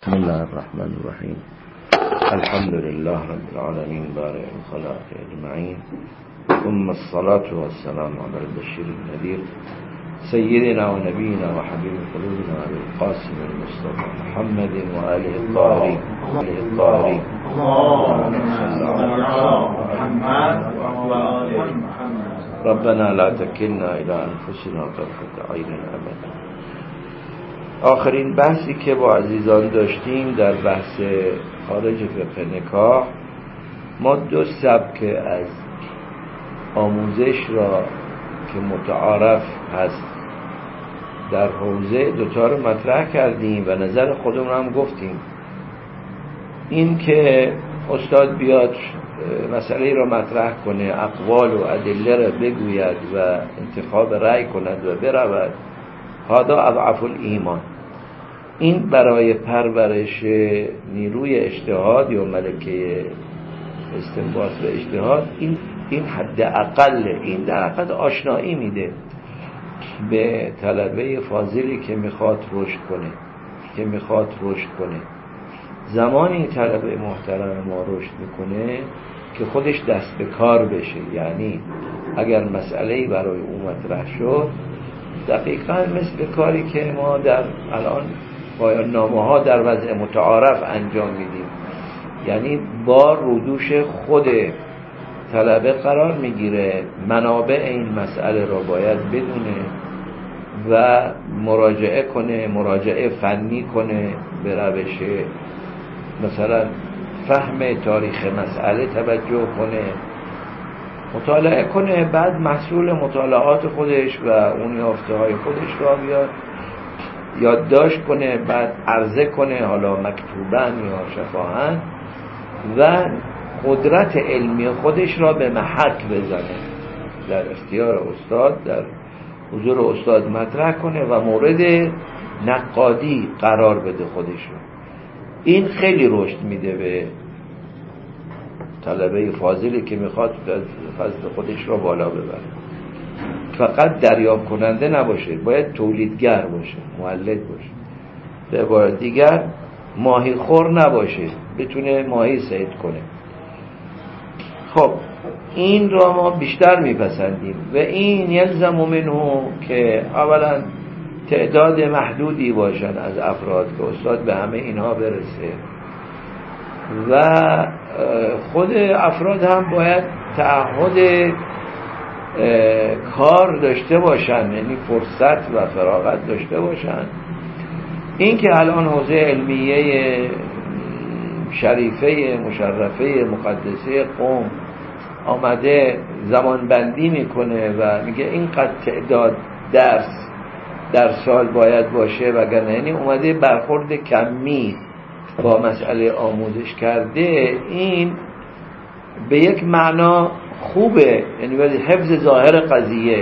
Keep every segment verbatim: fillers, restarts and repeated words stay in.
بسم الله الرحمن الرحیم. الحمد لله رب العالمین بارئ الخلائق اجمعین، ثم الصلاة والسلام علی البشیر النذیر سیدنا و نبینا و حبیب قلوبنا ابی القاسم المصطفى محمد و آله الطاهرین الطاهرین ربنا لا تکلنا الی انفسنا طرفة عین ابدا. آخرین بحثی که با عزیزان داشتیم در بحث خارج فقه نکاح، ما دو سبک از آموزش را که متعارف هست در حوزه دوتا رو مطرح کردیم و نظر خودمون هم گفتیم. این که استاد بیاد مسئله را مطرح کنه، اقوال و ادله را بگوید و انتخاب رأی کند و برود، هذا اضعف الایمان. این برای پرورش نیروی اجتهاد یا ملکه استنباط و اجتهاد این این حد اقل، این در حقیقت آشنایی میده به طلبه فاضلی که میخواد رشد کنه که میخواد رشد کنه. زمانی طلبه محترم ما رشد میکنه که خودش دست به کار بشه. یعنی اگر مسئله‌ای برای او مطرح شد، دقیقاً مثل کاری که ما در الان پایان نامه ها در وضع متعارف انجام میدیم، یعنی با رودوش خود طلبه قرار میگیره، منابع این مسئله را باید بدونه و مراجعه کنه، مراجعه فنی کنه، به روش مثلا فهم تاریخ مسئله توجه کنه، مطالعه کنه، بعد محصول مطالعات خودش و اون یافته های خودش را بیاد یادداشت کنه، بعد عرضه کنه، حالا مکتوباً یا شفاهاً، و قدرت علمی خودش را به محک بزنه، در اختیار استاد، در حضور استاد مطرح کنه و مورد نقادی قرار بده خودش رو. این خیلی رشد میده به طلبه فاضلی که میخواد فضل خودش را بالا ببره. فقط دریافت کننده نباشه، باید تولیدگر باشه، مولد باشه. به عبارت دیگر ماهی خور نباشه، بتونه ماهی صید کنه. خب این را ما بیشتر میپسندیم و این یلزم منه که اولا تعداد محدودی باشن از افراد که استاد به همه اینها برسه و خود افراد هم باید تعهد کار داشته باشن، یعنی فرصت و فراغت داشته باشن. این که الان حوزه علمیه شریفه مشرفه مقدسه قم آمده زمان بندی میکنه و میگه اینقدر تعداد درس در سال باید باشه، وگرنه یعنی اومده برخورد کمی با مسئله آموزش کرده. این به یک معنا خوبه، یعنی باید حفظ ظاهر قضیه.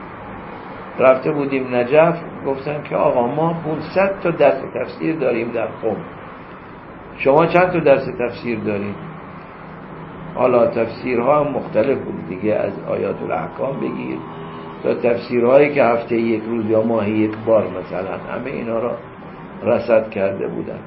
رفته بودیم نجف، گفتن که آقا ما پانصد تا درس تفسیر داریم در قم، شما چند تا درس تفسیر دارید؟ حالا تفسیرها هم مختلف بود دیگه، از آیات الاحکام بگیر تا تفسیرهایی که هفته یک روز یا ماهی یک بار مثلا، همه اینا را رصد کرده بودن.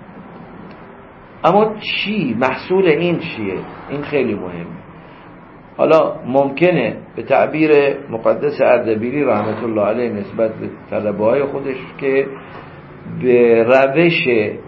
اما چی؟ محصول این چیه؟ این خیلی مهمه. حالا ممکنه به تعبیر مقدس اردبیلی رحمت الله علیه نسبت به طلبه های خودش که به روش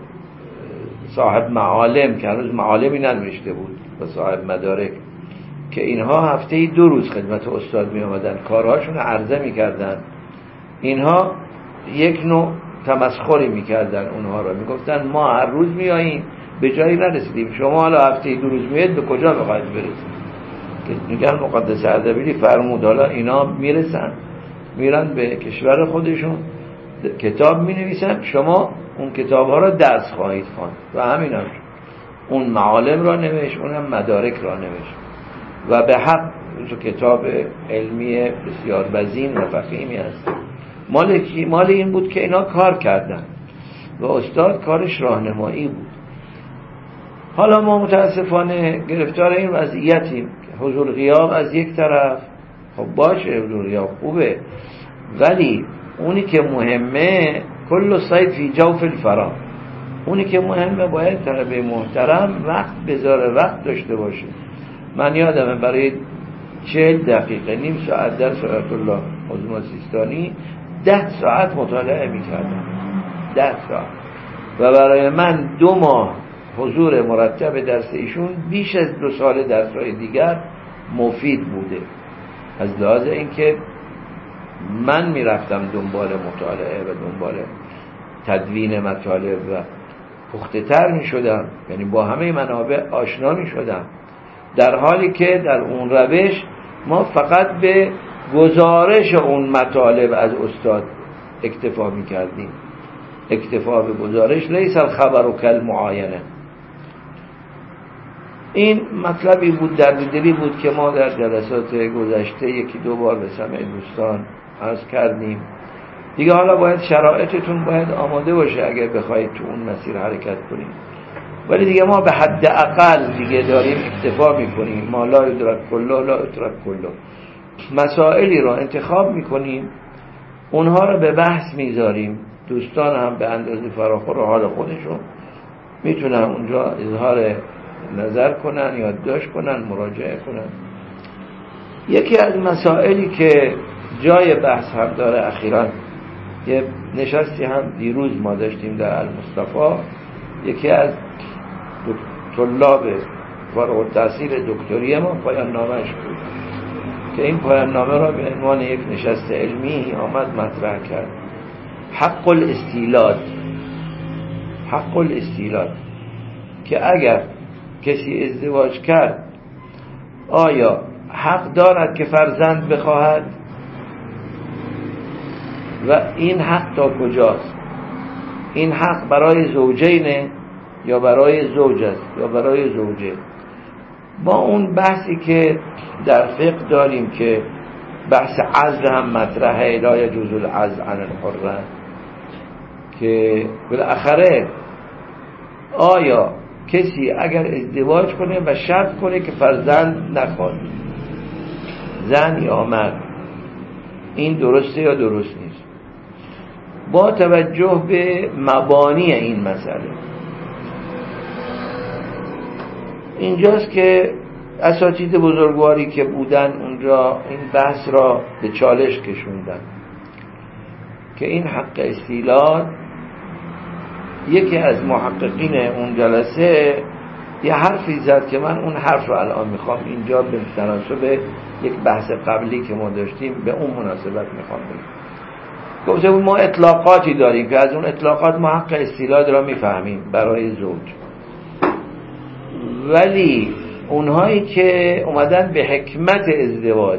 صاحب معالم که هنوز معالمی ننوشته بود و صاحب مدارک، که اینها هفته دو روز خدمت استاد می آمدن، کارهاشون عرضه می کردن، اینها یک نوع تمسخری می کردن اونها را، می گفتن ما هر روز می آییم به جایی نرسیدیم، شما حالا هفته دو روز میاد به کجا بخواید برسید؟ که میگن مقدس اردبیلی فرمود حالا اینا میرسن میرن به کشور خودشون، کتاب می نویسن، شما اون کتاب ها را درس خواهید خواند. و همین هم اون معالم را نوشت، اون هم مدارک را نوشت و به حق کتاب علمی بسیار وزین و فخیمی هست. مال, مال این بود که اینا کار کردن و استاد کارش راهنمایی بود. حالا ما متاسفانه گرفتار این وضعیتیم که حضور غیاب از یک طرف، خب باشه حضور غیاب خوبه، ولی اونی که مهمه کل صید فی جوف الفرا، اونی که مهمه باید طلبه محترم وقت بذاره، وقت داشته باشه. من یادمه برای چهل دقیقه نیم ساعت درس آیت الله عظما سیستانی ده ساعت مطالعه میکردم، ده ساعت، و برای من دو ماه حضور مرتب درس ایشون بیش از دو سال درس‌های دیگر مفید بوده، از لحاظ اینکه من میرفتم دنبال مطالعه و دنبال تدوین مطالب و پخته تر می شدم، یعنی با همه منابع آشنا می شدم، در حالی که در اون روش ما فقط به گزارش اون مطالب از استاد اکتفا می کردیم. اکتفا به گزارش لیس الخبر و کالمعاینه. این مطلبی بود، درددلی بود که ما در جلسات گذشته یکی دو بار به سمع دوستان عرض کردیم. دیگه حالا باید شرایطتون باید آماده باشه اگر بخواید تو اون مسیر حرکت کنیم، ولی دیگه ما به حد اقل دیگه داریم اکتفا میکنیم. ما لا یدرک کله لا یترک کله. مسائلی رو انتخاب میکنیم، اونها رو به بحث میذاریم، دوستان هم به اندازه فراخور و حال خودشون میتونن اونجا اظهار نظر کنن، یادداشت کنن، مراجعه کنن. یکی از مسائلی که جای بحث هم داره، اخیراً یه نشستی هم دیروز ما داشتیم در المصطفی، یکی از طلاب فارغ التحصیل دکتری ما پایان نامش بود که این پایان نامه را به عنوان یک نشست علمی آمد مطرح کرد. حق الاستیلاد، حق الاستیلاد، که اگر کسی ازدواج کرد آیا حق دارد که فرزند بخواهد و این حق تا کجاست؟ این حق برای زوجینه یا برای زوج است یا برای زوجه؟ با اون بحثی که در فقه داریم که بحث عزل هم مطرحه، لا یجوز العزل عن الحره، که بالاخره آیا کسی اگر ازدواج کنه و شرط کنه که فرزند نخواد، زن یا مرد، این درسته یا درست نیست؟ با توجه به مبانی این مسئله اینجاست که اساتید بزرگواری که بودن اونجا این بحث را به چالش کشوندن که این حق استیلاد، یکی از محققین اون جلسه یه حرفی زد که من اون حرف رو الان میخوام اینجا به تناسب یک بحث قبلی که ما داشتیم به اون مناسبت میخوام بگم. گفته ما اطلاقاتی داریم که از اون اطلاقات ما حق استیلاد را میفهمیم برای زوج، ولی اونهایی که اومدن به حکمت ازدواج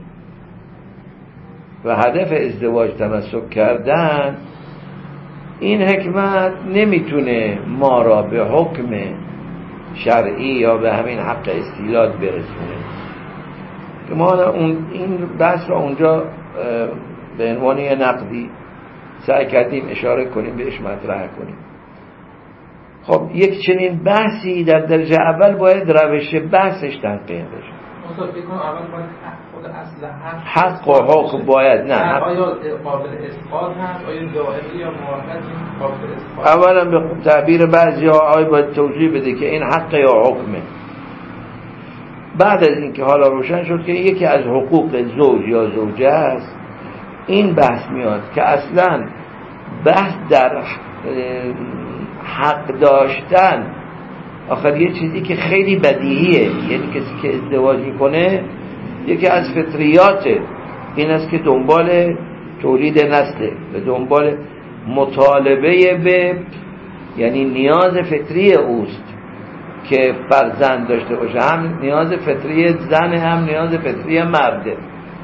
و هدف ازدواج تمسک کردن، این حکمت نمیتونه ما را به حکم شرعی یا به همین حق استیلاد برسونه که ما اون این بحث را اونجا به عنوان نقدی سعی کردیم اشاره کنیم، بهش مطرح کنیم. خب یک چنین بحثی در درجه اول باید روش بحثش تنقیح بشه. حق و حق باید نه حق. آیا قابل اثبات هست؟ آیا ظاهری یا موافقی قابل اثبات؟ اولا به تعبیر بعضی ها آیا باید توضیح بده که این حق یا حکمه. بعد از اینکه حالا روشن شد که یکی از حقوق زوج یا زوجه است، این بحث میاد که اصلا بحث در حق داشتن آخر یه چیزی که خیلی بدیهیه، یعنی کسی که ازدواج میکنه یکی از فطریات این است که دنبال تولید نسله، به دنبال مطالبه به، یعنی نیاز فطری اوست که فرزند داشته باشه، هم نیاز فطری زن هم نیاز فطری مرده.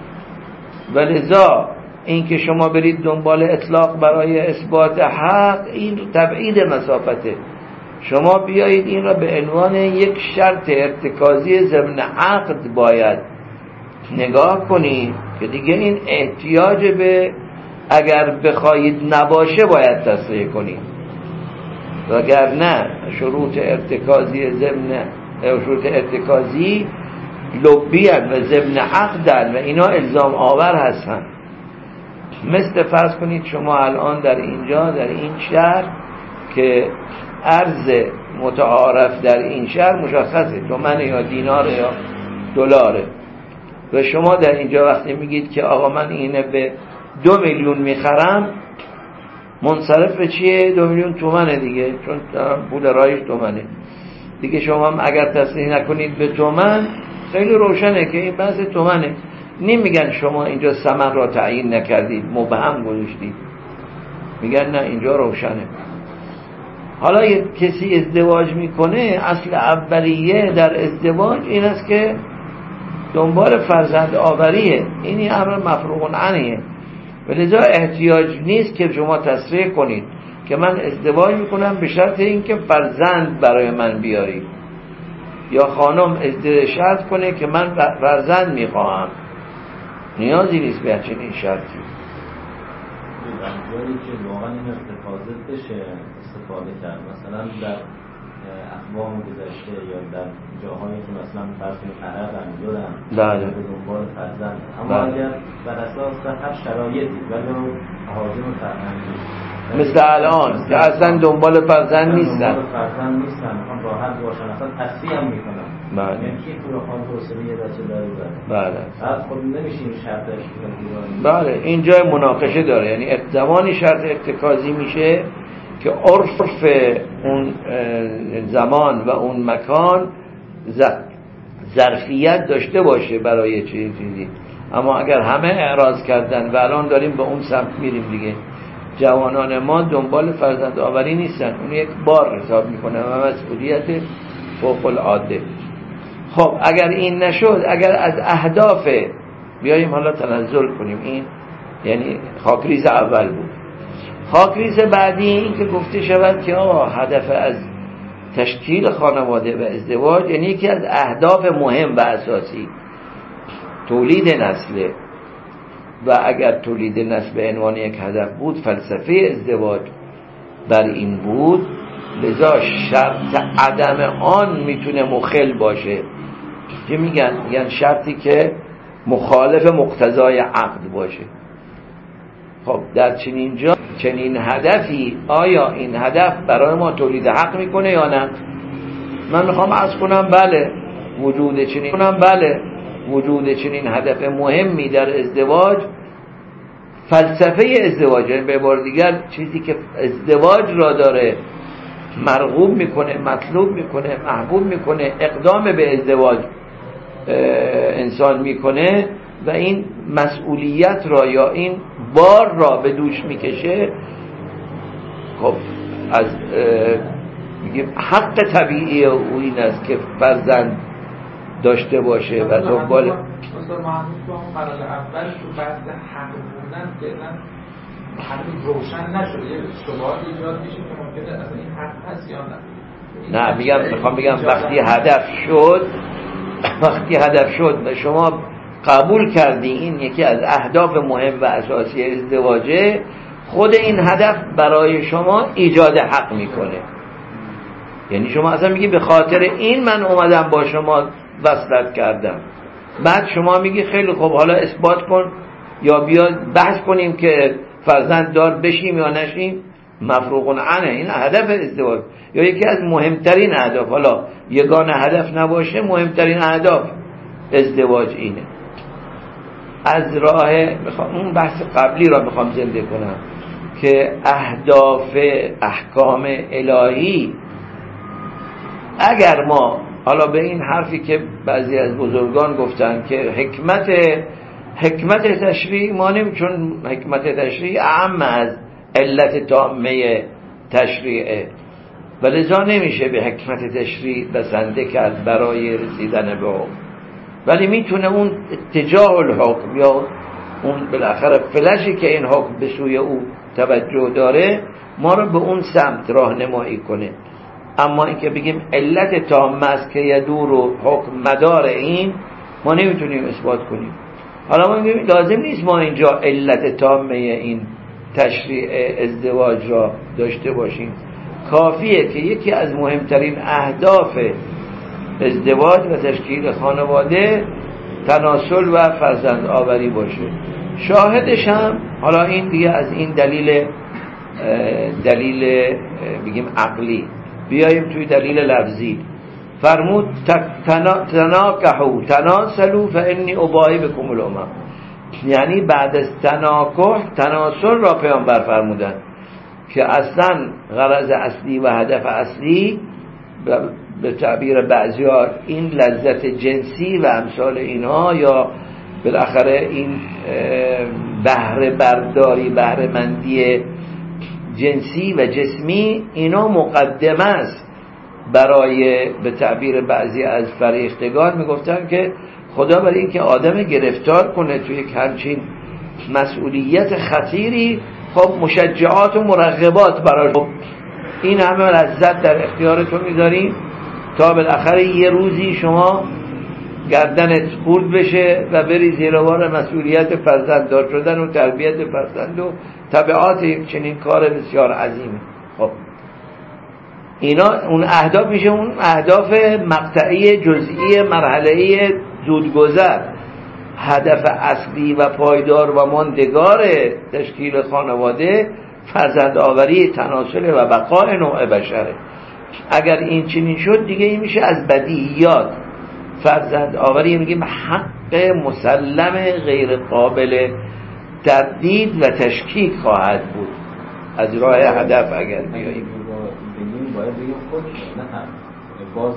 ولذا این که شما برید دنبال اطلاق برای اثبات حق، این تبعید مسافته. شما بیایید این را به عنوان یک شرط ارتکازی ضمن عقد باید نگاه کنید که دیگه این احتیاج به اگر بخواید نباشه باید تصریح کنید، وگر نه شروط ارتکازی ضمن شروط ارتکازی لبیان و ضمن عقدن و اینا الزام آور هستن. مثل فرض کنید شما الان در اینجا در این شهر که ارز متعارف در این شهر مشخصه، تومن یا دینار یا دلاره. و شما در اینجا وقتی میگید که آقا من اینه به دو میلیون میخرم، منصرف به چیه؟ دو میلیون تومنه دیگه، چون پول رایش تومنه دیگه. شما هم اگر تصریح نکنید به تومن، خیلی روشنه که این بحث تومنه. نمیگن شما اینجا ثمن را تعیین نکردید، مبهم گذاشتید، میگن نه اینجا روشنه. حالا یک کسی ازدواج میکنه، اصل اولیه در ازدواج این است که دنبال فرزند آوریه، اینی امر مفروغ عنه، ولذا احتیاج نیست که شما تصریح کنید که من ازدواج میکنم به شرط اینکه فرزند برای من بیاری، یا خانم ازدواج شرط کنه که من فرزند میخواهم. نیازی نیست به چنین شرطی. جایی که واقعا این استفاده بشه استفاده کرد، مثلا در اقوام گذشته یا در جاهایی که مثلا فرض عرب هم دارن به دنبال فرزند، اما اگر بر اساس هر شرایطی ولو مهاجم فرزندی مثل الان که اصلا دنبال فرزند نیستن، دنبال فرزند نیستن، هم راحت باشن، اصلا تصریح هم میکنن. بله. یعنی کی تو خان توسعه یه بچه داره بله. بعد خب نمیشه این شرطش بگیرن. بله، این جای مناقشه داره. یعنی زمانی شرط ارتکازی میشه که عرف اون زمان و اون مکان ظرفیت داشته باشه برای چیزی. اما اگر همه اعراض کردن و الان داریم به اون سمت میریم دیگه، جوانان ما دنبال فرزند آوری نیستن، اون یک بار حساب میکنه و مسئولیت فوق العاده. خب اگر این نشد، اگر از اهداف بیاییم حالا تنزل کنیم، این یعنی خاکریز اول بود. خاکریز بعدی این که گفته شود که آقا هدف از تشکیل خانواده و ازدواج، یعنی یکی از اهداف مهم و اساسی تولید نسله، و اگر تولید نسل به عنوان یک هدف بود، فلسفه ازدواج بر این بود، لذا شرط عدم آن میتونه مخل باشه. که میگن میگن شرطی که مخالف مقتضای عقد باشه. خب در چنین جا چنین هدفی، آیا این هدف برای ما تولید حق میکنه یا نه؟ من میخوام عرض کنم بله، وجود چنین کنم بله وجود چنین هدف مهمی در ازدواج، فلسفه ازدواج، یعنی به عبارت دیگر چیزی که ازدواج را داره مرغوب میکنه، مطلوب میکنه، محبوب میکنه، اقدام به ازدواج انسان میکنه و این مسئولیت را یا این بار را به دوش میکشه. خب از میگیم حق طبیعی او این است که فرزند داشته باشه و دنبال استاد محمود تو هم قرار اول تو بحث حق بودن فعلا هنوز روشن نشده، یه شبهات ایجاد میشه که ممکنه اصلا این حق هست یا نه. نه میگم میخوام بگم وقتی هدف شد وقتی هدف شد و شما قبول کردی این یکی از اهداف مهم و اساسی ازدواجه، خود این هدف برای شما ایجاد حق میکنه. یعنی شما اصلا میگی به خاطر این من اومدم با شما وصلت کردم. بعد شما میگی خیلی خوب حالا اثبات کن یا بیا بحث کنیم که فرزند دار بشیم یا نشیم. مفروغ عنه، این هدف ازدواج یا یکی از مهمترین اهداف، حالا یگانه هدف نباشه مهمترین اهداف ازدواج اینه. از راه میخوام اون بحث قبلی را میخوام زنده کنم که اهداف احکام الهی، اگر ما حالا به این حرفی که بعضی از بزرگان گفتن که حکمت حکمت تشریع، ما نمی چون حکمت تشریع اعم از علت تامه تشریعه و لذا نمیشه به حکمت تشریع بسنده کرد برای رسیدن به حکم، ولی میتونه اون اتجاه الحکم یا اون بالاخره فلشی که این حکم به سوی او توجه داره ما رو به اون سمت راهنمایی کنه. اما اینکه بگیم علت تامه است که یدور و حکم مدار این، ما نمیتونیم اثبات کنیم. حالا ما میگیم لازم نیست ما اینجا علت تامه این تشریع ازدواج را داشته باشیم، کافیه که یکی از مهمترین اهداف ازدواج و تشکیل خانواده تناسل و فرزند آوری باشه. شاهدش هم حالا این دیگه از این دلیل دلیل بگیم عقلی، بیاییم توی دلیل لفظی. فرمود تناکحوا تناسلوا فانی اباهی بکم الامم، یعنی بعد از تناکح تناسل را پیامبر فرمودن که اصلا غرض اصلی و هدف اصلی به تعبیر بعضی‌ها این لذت جنسی و امثال اینها، یا بالاخره این بهره برداری، بهره مندی جنسی و جسمی، اینا مقدمه است برای به تعبیر بعضی از فریختگان. میگفتن که خدا برای اینکه آدم گرفتار کنه توی یک همچین مسئولیت خطیری، خب مشجعات و مرغبات برای این همه لذت در اختیارتون میذاریم تا بالاخره یه روزی شما گردنت خورد بشه و بری زیر بار مسئولیت فرزنددار شدن و تربیت فرزند و تبعات یک چنین کار بسیار عظیمه. خب اینا اون اهداف میشه اون اهداف مقطعی جزئی مرحله‌ای زودگذر. هدف اصلی و پایدار و ماندگار تشکیل خانواده فرزند آوری، تناسل و بقای نوع بشره. اگر این چنین شد دیگه این میشه از بدیهیات. فرزند آوری میگیم حق مسلم غیر قابل تردید و تشکیک خواهد بود از راه هدف. اگر بیاییم باید بگیم خود نه هم باز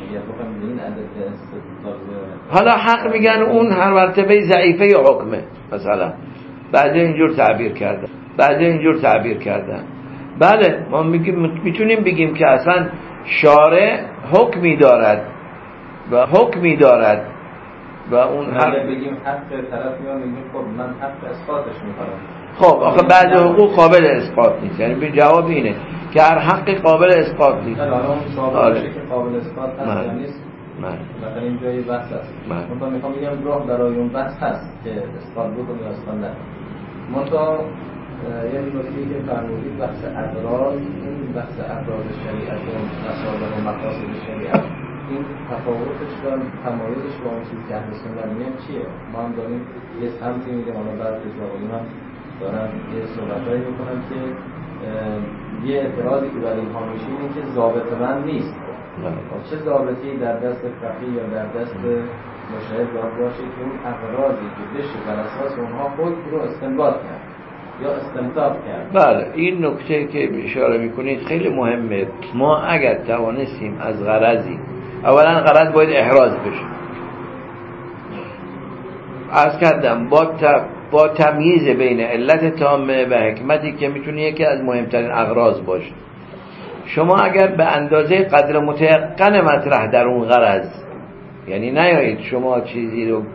حالا حق میگن اون هر مرتبه ضعیفه حکمه، مثلا بعضی اینجور تعبیر کردن، بعضی اینجور تعبیر کردن. بله ما میگیم میتونیم بگیم که اصلا شارع حکمی دارد و حکمی دارد و اون حق بگیم حق طرف میاد میگیم خب من حق اثباتش میکنم. خب آخه بعضی حقوق قابل اثبات نیست، یعنی به جواب اینه که هر حقی قابل اثبات نیست. حالا اون ثابت که قابل اثبات هست یا نیست، مثلا این جای بحث است. من میخوام بگم راه برای اون بحث هست که اثبات بکنه یا اثبات نکنه. منتها یه نکته که فرمودید بحث اغراض، این بحث اغراض شریعت و مصالح و مقاصد شریعت، این تفاوتش و تمایزش با اون چیزی که اهل سنت میگن چیه؟ ما هم داریم یه سمتی میگیم، حالا بعد از واقعی هم دارن یه صحبتایی میکنن که یه اعتراضی که برای اینها میشه اینه که ضابط من نیست. چه ضابطی در دست فقیه یا در دست مشاهد باید باشه که اون اغراضی که بشه بر اساس اونها خود رو استنباط کرد یا استنتاج کرد. بله این نکته که اشاره میکنید خیلی مهمه. ما اگر توانستیم از غرضی، اولا غرض باید احراز بشه، عرض کردم با ت... با تمییز بین علت تامه و حکمتی که میتونه یکی از مهمترین اغراض باشه. شما اگر به اندازه قدر متيقن مطرح در اون غرض، یعنی نیایید شما چیزی رو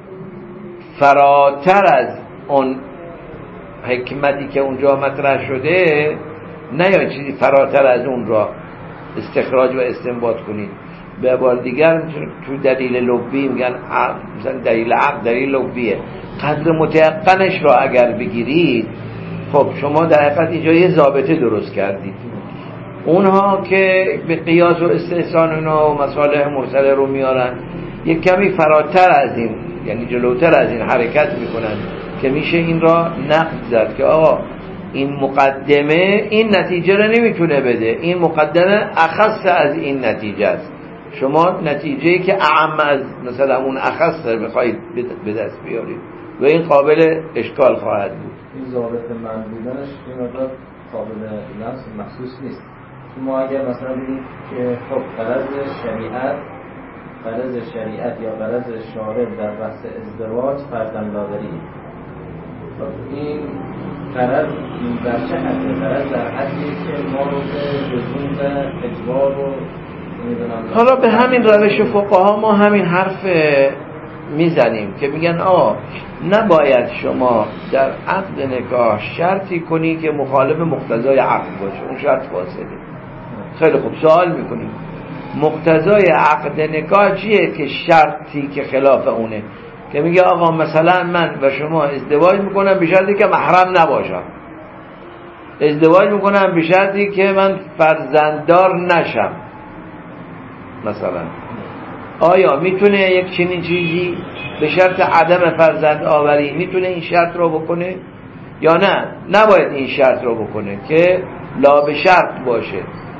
فراتر از اون حکمتی که اونجا مطرح شده، نیایید چیزی فراتر از اون را استخراج و استنباط کنید. به بار دیگر تو دلیل لبی میگن مثلا دلیل عقل دلیل لبیه، قدر متيقنش را اگر بگیرید خب شما در حقیقت اینجا یه ضابطه درست کردید. اونها که به قیاس و استحسان اونا و مصالح مرسله رو میارن یک کمی فراتر از این، یعنی جلوتر از این حرکت میکنن که میشه این را نقد زد که آقا این مقدمه این نتیجه رو نمیتونه بده، این مقدمه اخص از این نتیجه است. شما نتیجه‌ای که اعم از مثلا اون اخص رو بخواید به دست بیارید و این قابل اشکال خواهد بود. این ضابط من بودنش این مقدار قابل لمس محسوس نیست. ما اگر مثلا بگیم که خب غرض شریعت غرض شریعت یا غرض شارع در بحث ازدواج فرزندآوری، خب این غرض در چه حدی؟ غرض در حدی که ما رو به لزوم و اجبار و حالا به همین روش فقها ما همین حرف میزنیم که میگن آه نباید شما در عقد نکاح شرطی کنی که مخالف مقتضای عقد باشه، اون شرط فاسده. خیلی خوب سوال میکنیم مقتضای عقد نکاح چیه که شرطی که خلاف اونه؟ که میگه آقا مثلا من و شما ازدواج میکنم به شرطی که محرم نباشم، ازدواج میکنم به شرطی که من فرزنددار نشم مثلا. آیا میتونه یک چنین چیزی به شرط عدم فرزند آوری میتونه این شرط رو بکنه یا نه؟ نباید این شرط رو بکنه که لا به شرط باشه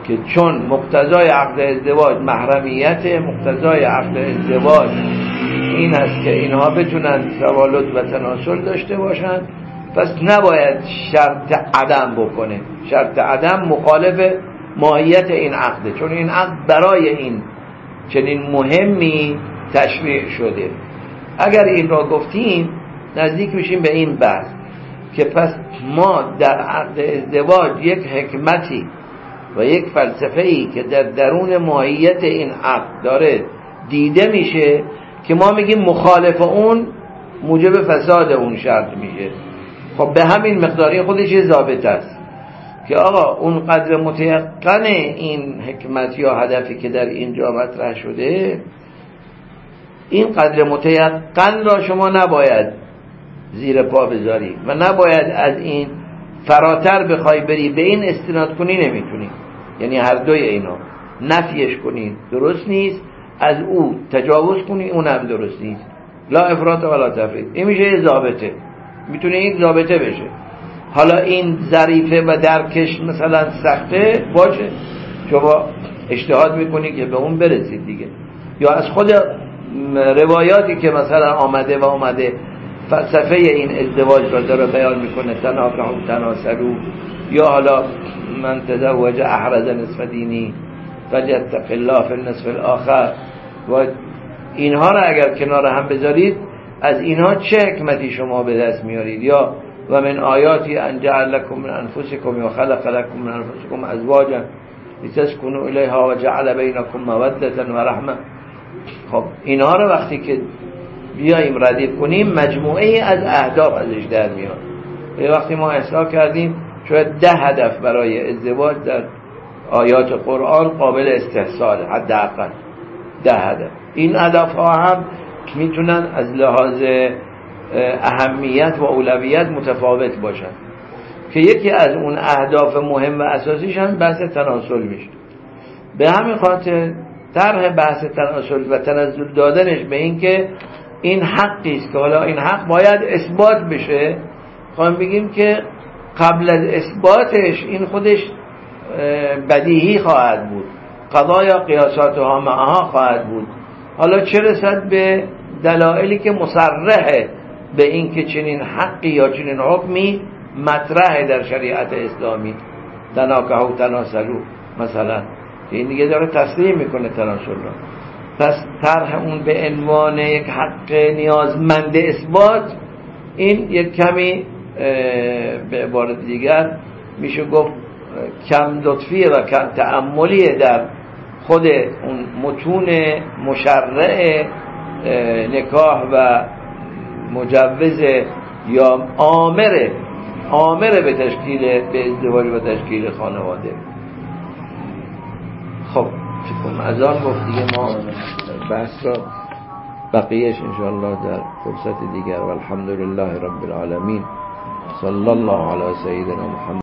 که چون مقتضای عقد ازدواج محرمیت، مقتضای عقد ازدواج این است که اینها بتونن توالد و تناسل داشته باشن، پس نباید شرط عدم بکنه. شرط عدم مخالف ماهیت این عقده، چون این عقد برای این چنین مهمی تشریع شده. اگر این را گفتیم نزدیک میشیم به این بحث که پس ما در عقد ازدواج یک حکمتی و یک فلسفه‌ای که در درون ماهیت این عقد داره دیده میشه که ما میگیم مخالف اون موجب فساد اون شرط میشه. خب به همین مقداری خودش یه ضابطه است که آقا اون قدر متیقن این حکمت یا هدفی که در اینجا مطرح شده، این قدر متیقن را شما نباید زیر پا بذاری و نباید از این فراتر بخوای بری، به این استناد کنی نمیتونی. یعنی هر دوی اینا نفیش کنی درست نیست، از او تجاوز کنی اونم درست نیست. لا افراط ولا تفرید. این میشه یه ضابطه، میتونه این ضابطه بشه. حالا این ظریفه و درکش مثلا سخته باشه، شما اجتهاد میکنی که به اون برسید دیگه. یا از خود روایاتی که مثلا آمده و آمده فلسفه این ازدواج را داره بیان میکنه، تناکحوا تناسلوا، یا حالا من تزوج احرز نصف دینی فلیتق الله فی النصف الاخر، و اینها را اگر کنار هم بذارید از اینها چه حکمتی شما به دست میارید؟ یا و من آیاتی ان جعل لكم من انفسكم و خلق لكم من انفسكم ازواجا لتسكنوا الیها و جعل بینکم موده و رحمه. خب اینها رو وقتی که بیاییم ردیف کنیم مجموعه از اهداف ازش در میاد. یه وقتی ما اصلاح کردیم شاید ده هدف برای ازدواج در آیات قرآن قابل استحصال، حداقل ده هدف. این هدف ها هم میتونن از لحاظ اهمیت و اولویت متفاوت باشن که یکی از اون اهداف مهم و اساسیش هم بحث تناسل میشه. به همین خاطر طرح بحث تناسل و تنزل دادنش به این که این حقی است که حالا این حق باید اثبات بشه، خواهیم بگیم که قبل از اثباتش این خودش بدیهی خواهد بود، قضایا قیاساتها معها خواهد بود. حالا چه رسد به دلایلی که مصرحه به این که چنین حقی یا چنین حکمی مطرحه در شریعت اسلامی، تناکحوا تناسلوا مثلا، که این دیگه داره تصریح میکنه تناسل را. پس طرح اون به عنوان یک حق نیازمند اثبات، این یک کمی به عبارت دیگر میشه گفت کم لطفیه و کم تأملیه در خود اون متون مشرع نکاح و مجوز یا آمر آمر به تشکیل به ازدواج و تشکیل خانواده. خب فکرم از آن گفت دیگه ما بحث را بقیهش انشاءالله در فرصت دیگر. والحمدلله رب العالمین، صلی الله علی سیدنا محمد.